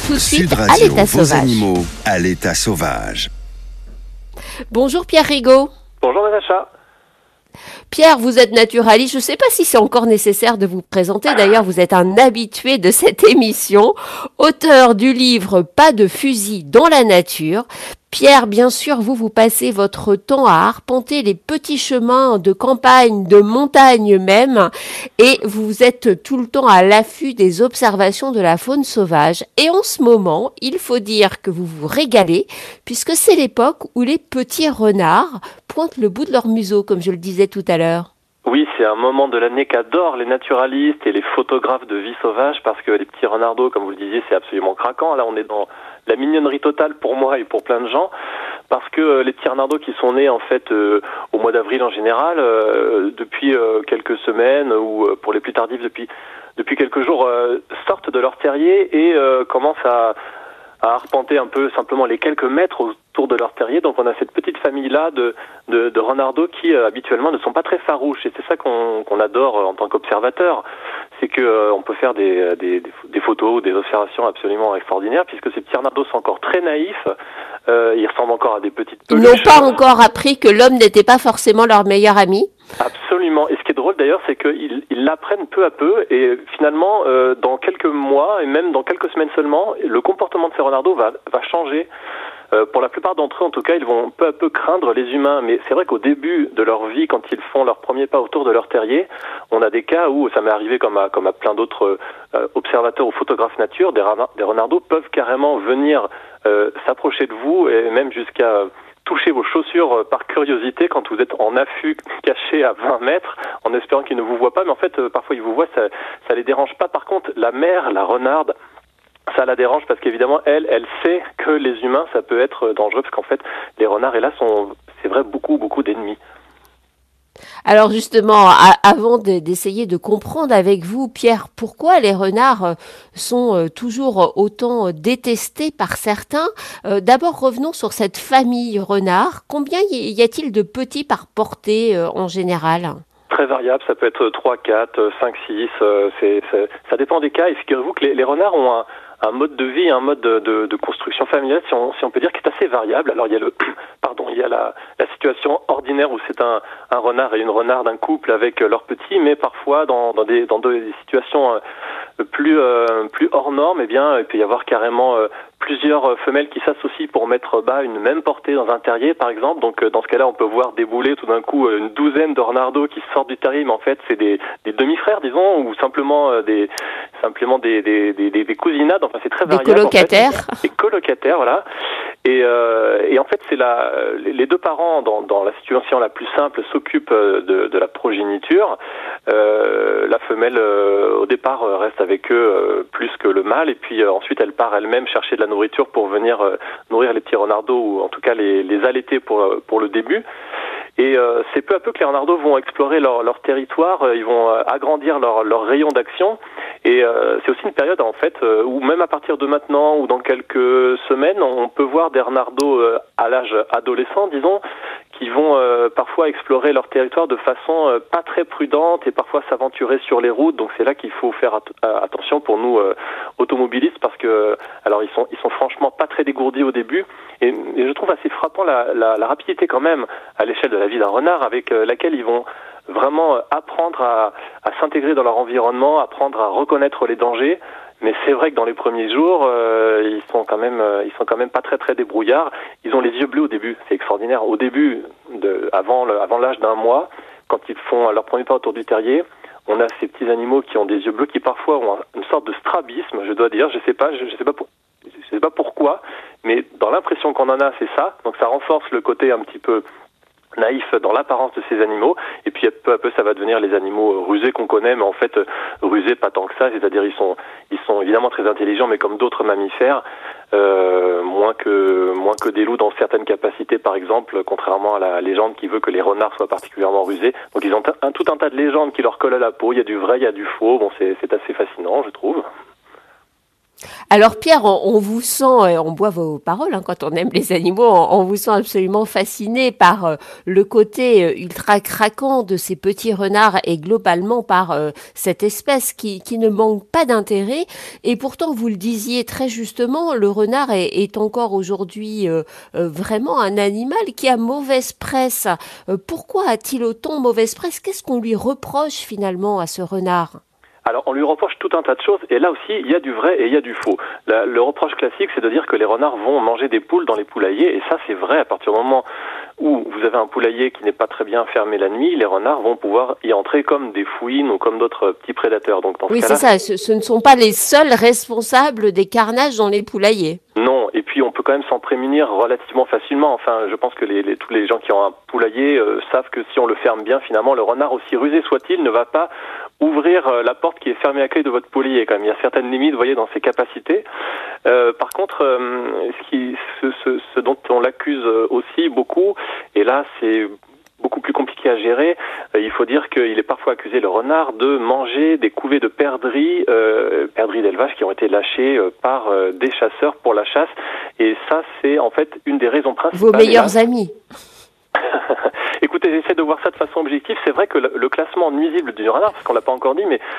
tout de suite Sud à Radio, l'état vos sauvage. animaux à l'état sauvage. Bonjour Pierre Rigaud. Bonjour Natacha. Pierre, vous êtes naturaliste. Je ne sais pas si c'est encore nécessaire de vous présenter. D'ailleurs, vous êtes un habitué de cette émission, auteur du livre Pas de fusil dans la nature. Pierre, bien sûr, vous passez votre temps à arpenter les petits chemins de campagne, de montagne même, et vous êtes tout le temps à l'affût des observations de la faune sauvage. Et en ce moment, il faut dire que vous vous régalez, puisque c'est l'époque où les petits renards pointent le bout de leur museau, comme je le disais tout à l'heure. Oui, c'est un moment de l'année qu'adorent les naturalistes et les photographes de vie sauvage parce que les petits renardeaux, comme vous le disiez, c'est absolument craquant. Là, on est dans la mignonnerie totale pour moi et pour plein de gens parce que les petits renardeaux qui sont nés en fait au mois d'avril en général, depuis quelques semaines ou pour les plus tardifs depuis quelques jours, sortent de leur terrier et commencent à arpenter un peu simplement les quelques mètres autour de leur terrier. Donc on a cette petite famille-là de renardeaux qui habituellement ne sont pas très farouches. Et c'est ça qu'on adore en tant qu'observateur. C'est que on peut faire des photos ou des observations absolument extraordinaires puisque ces petits renardeaux sont encore très naïfs. Ils ressemblent encore à des petites peluches. Ils n'ont pas encore appris que l'homme n'était pas forcément leur meilleur ami. Absolument. Et ce qui est drôle d'ailleurs, c'est qu'ils l'apprennent peu à peu et finalement, dans quelques mois et même dans quelques semaines seulement, le comportement de ces renardeaux va changer. Pour la plupart d'entre eux, en tout cas, ils vont peu à peu craindre les humains. Mais c'est vrai qu'au début de leur vie, quand ils font leur premier pas autour de leur terrier, on a des cas où, ça m'est arrivé comme à plein d'autres observateurs ou photographes nature, des renardeaux peuvent carrément venir s'approcher de vous et même jusqu'à toucher vos chaussures par curiosité quand vous êtes en affût caché à 20 mètres en espérant qu'ils ne vous voient pas. Mais en fait, parfois ils vous voient, ça les dérange pas. Par contre, la mère, la renarde, ça la dérange parce qu'évidemment, elle sait que les humains, ça peut être dangereux parce qu'en fait, les renards, hélas, sont, c'est vrai, beaucoup d'ennemis. Alors justement, avant d'essayer de comprendre avec vous, Pierre, pourquoi les renards sont toujours autant détestés par certains, d'abord revenons sur cette famille renard. Combien y a-t-il de petits par portée en général ? Très variable, ça peut être 3, 4, 5, 6, ça dépend des cas. Et figurez-vous que les renards ont un mode de vie, un mode de construction familiale, si on peut dire, qui est assez variable. Alors il y a la situation ordinaire où c'est un renard et une renarde, un couple avec leurs petits, mais parfois dans des situations plus hors normes, eh bien il peut y avoir carrément plusieurs femelles qui s'associent pour mettre bas une même portée dans un terrier, par exemple. Donc dans ce cas-là, on peut voir débouler tout d'un coup une douzaine de renardeaux qui sortent du terrier, mais en fait c'est des demi-frères, disons, ou simplement des cousinades. Enfin, c'est très variable. Des colocataires. En fait. Des colocataires, voilà. Et en fait, c'est les deux parents, dans la situation la plus simple, s'occupent de la progéniture. La femelle, au départ, reste avec eux plus que le mâle, et puis ensuite, elle part elle-même chercher de la nourriture pour venir nourrir les petits renardeaux, ou en tout cas les allaiter pour le début. Et c'est peu à peu que les renardeaux vont explorer leur territoire, ils vont agrandir leur rayon d'action. Et c'est aussi une période en fait où même à partir de maintenant ou dans quelques semaines, on peut voir des renardeaux à l'âge adolescent, disons, qui vont parfois explorer leur territoire de façon pas très prudente et parfois s'aventurer sur les routes. Donc c'est là qu'il faut faire attention pour nous automobilistes parce que alors ils sont franchement pas très dégourdis au début et je trouve assez frappant la rapidité quand même à l'échelle de la vie d'un renard avec laquelle ils vont vraiment apprendre à s'intégrer dans leur environnement, apprendre à reconnaître les dangers. Mais c'est vrai que dans les premiers jours, ils sont quand même pas très débrouillards. Ils ont les yeux bleus au début, c'est extraordinaire. Au début, avant l'âge d'un mois, quand ils font leur premier pas autour du terrier, on a ces petits animaux qui ont des yeux bleus qui parfois ont une sorte de strabisme, je dois dire. Je sais pas pourquoi, mais dans l'impression qu'on en a, c'est ça. Donc ça renforce le côté un petit peu naïf dans l'apparence de ces animaux, et puis peu à peu ça va devenir les animaux rusés qu'on connaît, mais en fait rusés pas tant que ça, c'est-à-dire ils sont évidemment très intelligents, mais comme d'autres mammifères, moins que des loups dans certaines capacités, par exemple, contrairement à la légende qui veut que les renards soient particulièrement rusés. Donc ils ont tout un tas de légendes qui leur collent à la peau, il y a du vrai, il y a du faux, bon c'est assez fascinant je trouve. Alors Pierre, on vous sent, on boit vos paroles quand on aime les animaux, on vous sent absolument fasciné par le côté ultra craquant de ces petits renards et globalement par cette espèce qui ne manque pas d'intérêt. Et pourtant, vous le disiez très justement, le renard est encore aujourd'hui vraiment un animal qui a mauvaise presse. Pourquoi a-t-il autant mauvaise presse? Qu'est-ce qu'on lui reproche finalement à ce renard? Alors, on lui reproche tout un tas de choses, et là aussi, il y a du vrai et il y a du faux. Le reproche classique, c'est de dire que les renards vont manger des poules dans les poulaillers, et ça, c'est vrai à partir du moment où vous avez un poulailler qui n'est pas très bien fermé la nuit, les renards vont pouvoir y entrer comme des fouines ou comme d'autres petits prédateurs. Donc, dans ce Oui, cas-là, c'est ça, ce ne sont pas les seuls responsables des carnages dans les poulaillers. non, et puis on peut quand même s'en prémunir relativement facilement. Enfin, je pense que tous les gens qui ont un poulailler savent que si on le ferme bien, finalement, le renard, aussi rusé soit-il, ne va pas ouvrir la porte qui est fermée à clé de votre poulailler. Quand même, il y a certaines limites, vous voyez, dans ses capacités. Par contre, ce dont on l'accuse aussi beaucoup, et là, c'est beaucoup plus compliqué à gérer. Il faut dire qu'il est parfois accusé, le renard, de manger des couvées de perdrix d'élevage qui ont été lâchées par des chasseurs pour la chasse. Et ça, c'est en fait une des raisons principales. Vos meilleurs amis. Écoutez, j'essaie de voir ça de façon objective. C'est vrai que le classement nuisible du renard, parce qu'on l'a pas encore dit, mais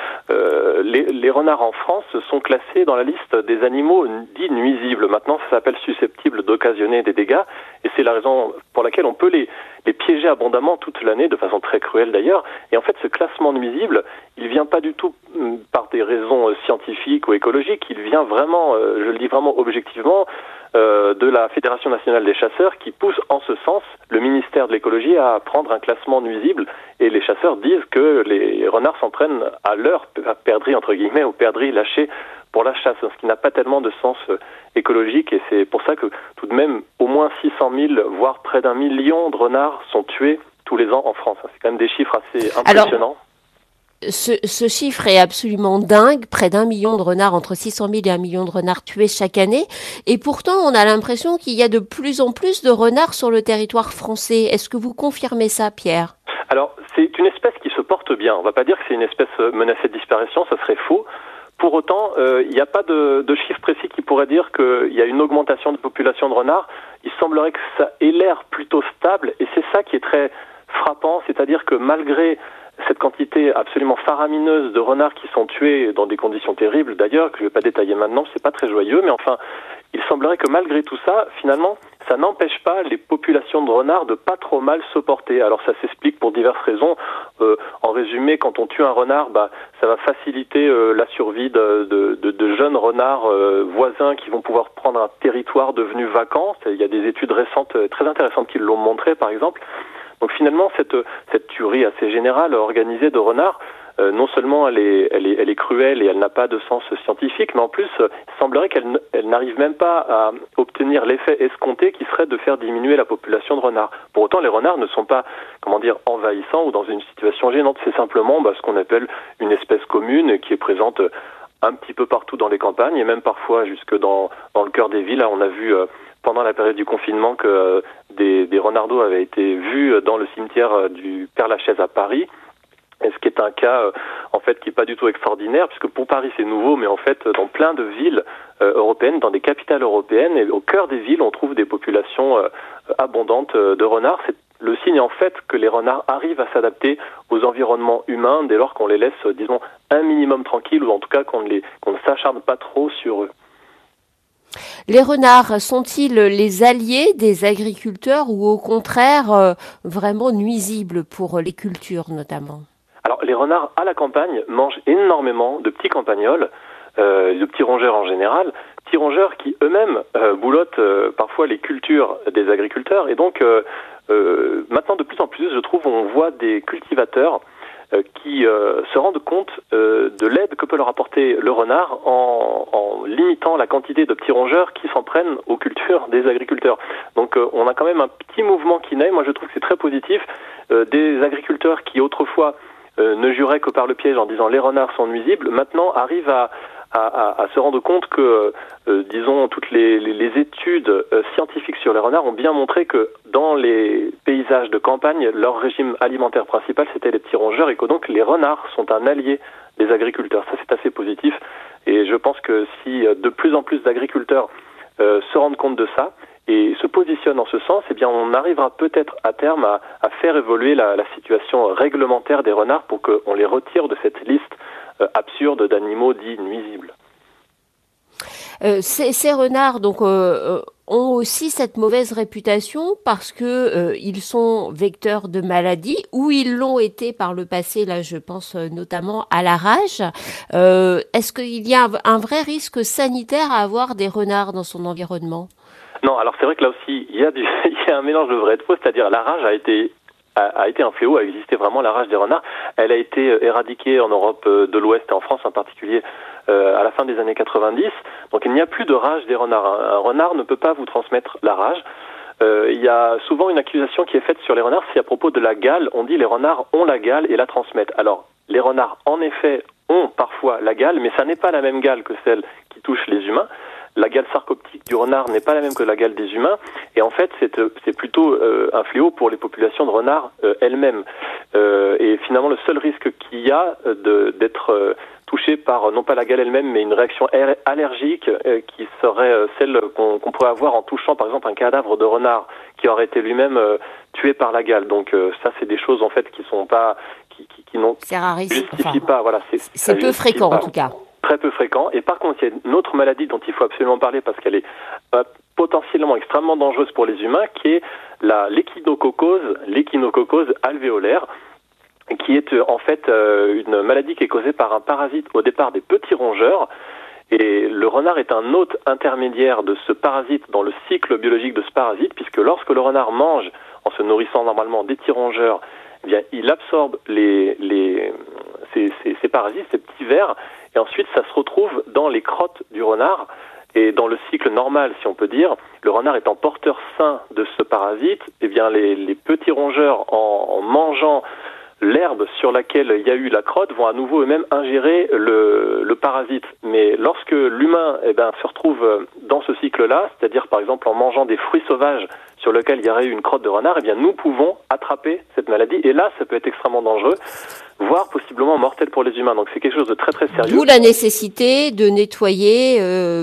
les renards en France sont classés dans la liste des animaux dits nuisibles. Maintenant, ça s'appelle susceptibles d'occasionner des dégâts, et c'est la raison pour laquelle on peut les piéger abondamment toute l'année, de façon très cruelle d'ailleurs. Et en fait, ce classement nuisible, il vient pas du tout par des raisons scientifiques ou écologiques, il vient vraiment, je le dis vraiment objectivement, de la Fédération nationale des chasseurs qui pousse en ce sens le ministère de l'écologie à prendre un classement nuisible, et les chasseurs disent que les renards s'en prennent à leur perdrix entre guillemets, aux perdrix lâchés pour la chasse, ce qui n'a pas tellement de sens écologique, et c'est pour ça que tout de même au moins 600 000 voire près d'1 million de renards sont tués tous les ans en France. C'est quand même des chiffres assez impressionnants. Alors, ce chiffre est absolument dingue, près d'1 million de renards, entre 600 000 et 1 million de renards tués chaque année, et pourtant on a l'impression qu'il y a de plus en plus de renards sur le territoire français. Est-ce que vous confirmez ça, Pierre? Alors, c'est une espèce qui se porte bien. On ne va pas dire que c'est une espèce menacée de disparition, ça serait faux. Pour autant, il n'y a pas de chiffre précis qui pourrait dire qu'il y a une augmentation de population de renards. Il semblerait que ça ait l'air plutôt stable, et c'est ça qui est très frappant, c'est-à-dire que malgré cette quantité absolument faramineuse de renards qui sont tués dans des conditions terribles, d'ailleurs, que je ne vais pas détailler maintenant, c'est pas très joyeux, mais enfin, il semblerait que malgré tout ça, finalement, ça n'empêche pas les populations de renards de pas trop mal se porter. Alors ça s'explique pour diverses raisons. En résumé, quand on tue un renard, ça va faciliter la survie de jeunes renards voisins qui vont pouvoir prendre un territoire devenu vacant. Il y a des études récentes très intéressantes qui l'ont montré, par exemple. Donc finalement, cette tuerie assez générale organisée de renards, non seulement elle est cruelle et elle n'a pas de sens scientifique, mais en plus, il semblerait qu'elle n'arrive même pas à obtenir l'effet escompté qui serait de faire diminuer la population de renards. Pour autant, les renards ne sont pas, envahissants ou dans une situation gênante. C'est simplement ce qu'on appelle une espèce commune qui est présente un petit peu partout dans les campagnes et même parfois jusque dans le cœur des villes. Là, on a vu pendant la période du confinement que des renardeaux avaient été vus dans le cimetière du Père-Lachaise à Paris. Et ce qui est un cas qui est pas du tout extraordinaire, puisque pour Paris c'est nouveau, mais en fait dans plein de villes européennes, dans des capitales européennes, et au cœur des villes on trouve des populations abondantes de renards. C'est le signe en fait que les renards arrivent à s'adapter aux environnements humains dès lors qu'on les laisse, disons, un minimum tranquilles, ou en tout cas qu'on ne s'acharne pas trop sur eux. Les renards sont-ils les alliés des agriculteurs ou au contraire vraiment nuisibles pour les cultures notamment? Alors les renards à la campagne mangent énormément de petits campagnols, de petits rongeurs en général, petits rongeurs qui eux-mêmes boulottent parfois les cultures des agriculteurs, et donc maintenant de plus en plus je trouve on voit des cultivateurs qui se rendent compte de l'aide que peut leur apporter le renard en limitant la quantité de petits rongeurs qui s'en prennent aux cultures des agriculteurs. Donc on a quand même un petit mouvement qui naît, moi je trouve que c'est très positif, des agriculteurs qui autrefois ne juraient que par le piège en disant les renards sont nuisibles, maintenant arrivent à se rendre compte que, disons, toutes les études scientifiques sur les renards ont bien montré que dans les paysages de campagne, leur régime alimentaire principal, c'était les petits rongeurs, et que donc les renards sont un allié des agriculteurs. Ça, c'est assez positif. Et je pense que si de plus en plus d'agriculteurs se rendent compte de ça et se positionnent en ce sens, eh bien on arrivera peut-être à terme à faire évoluer la situation réglementaire des renards pour qu'on les retire de cette liste absurde d'animaux dits nuisibles. Ces renards donc ont aussi cette mauvaise réputation parce que ils sont vecteurs de maladies ou ils l'ont été par le passé. Là, je pense notamment à la rage. Est-ce qu'il y a un vrai risque sanitaire à avoir des renards dans son environnement? Non, alors c'est vrai que là aussi il y a un mélange de vrai et de faux, c'est-à-dire la rage a été un fléau, a existé vraiment la rage des renards. Elle a été éradiquée en Europe de l'Ouest et en France en particulier à la fin des années 90. Donc il n'y a plus de rage des renards. Un renard ne peut pas vous transmettre la rage. Il y a souvent une accusation qui est faite sur les renards, c'est à propos de la gale. On dit les renards ont la gale et la transmettent. Alors les renards en effet ont parfois la gale, mais ça n'est pas la même gale que celle qui touche les humains. La gale sarcoptique du renard n'est pas la même que la gale des humains, et en fait c'est plutôt un fléau pour les populations de renards elles-mêmes. Et finalement le seul risque qu'il y a d'être touché par non pas la gale elle-même, mais une réaction allergique qui serait celle qu'on pourrait avoir en touchant par exemple un cadavre de renard qui aurait été lui-même tué par la gale. Donc ça c'est des choses en fait qui sont pas qui n'ont justifient pas. Voilà, c'est peu fréquent en tout cas. Très peu fréquent. Et par contre, il y a une autre maladie dont il faut absolument parler parce qu'elle est potentiellement extrêmement dangereuse pour les humains, qui est l'échinococose alvéolaire, qui est en fait une maladie qui est causée par un parasite au départ des petits rongeurs. Et le renard est un hôte intermédiaire de ce parasite dans le cycle biologique de ce parasite, puisque lorsque le renard mange, en se nourrissant normalement des petits rongeurs, eh bien, il absorbe ces parasites, ces petits vers, et ensuite ça se retrouve dans les crottes du renard. Et dans le cycle normal, si on peut dire, le renard étant porteur sain de ce parasite, eh bien les petits rongeurs, en mangeant l'herbe sur laquelle il y a eu la crotte, vont à nouveau eux-mêmes ingérer le parasite. Mais lorsque l'humain se retrouve dans ce cycle-là, c'est-à-dire par exemple en mangeant des fruits sauvages sur lesquels il y aurait eu une crotte de renard, eh bien nous pouvons attraper cette maladie. Et là, ça peut être extrêmement dangereux, voire possiblement mortel pour les humains. Donc c'est quelque chose de très très sérieux. D'où la nécessité de nettoyer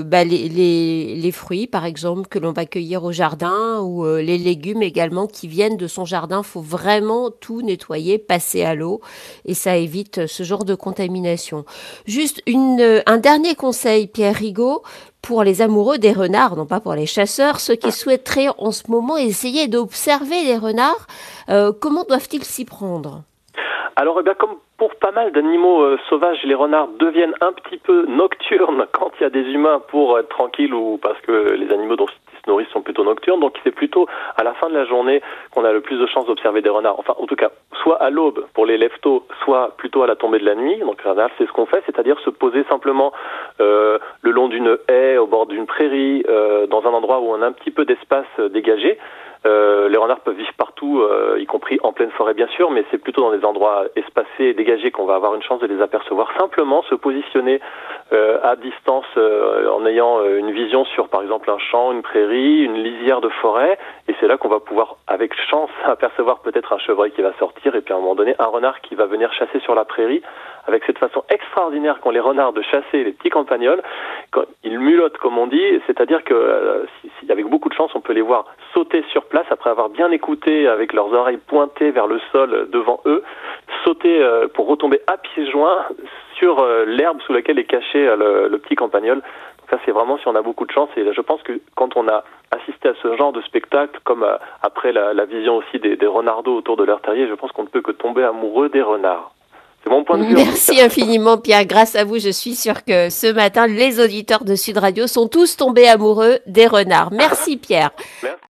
les fruits, par exemple, que l'on va cueillir au jardin, ou les légumes également qui viennent de son jardin. Il faut vraiment tout nettoyer, passer à l'eau, et ça évite ce genre de contamination. Juste un dernier conseil, Pierre Rigaud, pour les amoureux des renards, non pas pour les chasseurs, ceux qui souhaiteraient en ce moment essayer d'observer les renards, comment doivent-ils s'y prendre ? Alors, comme pour pas mal d'animaux sauvages, les renards deviennent un petit peu nocturnes quand il y a des humains pour être tranquilles ou parce que les animaux dont ils se nourrissent sont plutôt nocturnes. Donc, c'est plutôt à la fin de la journée qu'on a le plus de chances d'observer des renards. Enfin, en tout cas, soit à l'aube pour les lève-tôt, soit plutôt à la tombée de la nuit. Donc, en général, c'est ce qu'on fait, c'est-à-dire se poser simplement le long d'une haie, au bord d'une prairie, dans un endroit où on a un petit peu d'espace dégagé. Les renards peuvent vivre partout, y compris en pleine forêt bien sûr, mais c'est plutôt dans des endroits espacés et dégagés qu'on va avoir une chance de les apercevoir. Simplement se positionner à distance en ayant une vision sur par exemple un champ, une prairie, une lisière de forêt, et c'est là qu'on va pouvoir avec chance apercevoir peut-être un chevreuil qui va sortir et puis à un moment donné un renard qui va venir chasser sur la prairie avec cette façon extraordinaire qu'ont les renards de chasser les petits campagnols. Quand ils mulottent comme on dit, c'est-à-dire que avec beaucoup de chance on peut les voir sauter sur place après avoir bien écouté avec leurs oreilles pointées vers le sol devant eux, sauter pour retomber à pieds joints sur l'herbe sous laquelle est caché le petit campagnol. Donc ça c'est vraiment si on a beaucoup de chance, et là, je pense que quand on a assisté à ce genre de spectacle, comme après la vision aussi des renardeaux autour de leur terrier, je pense qu'on ne peut que tomber amoureux des renards. C'est mon point de vue. Merci infiniment Pierre, grâce à vous je suis sûre que ce matin les auditeurs de Sud Radio sont tous tombés amoureux des renards. Merci Pierre. Merci.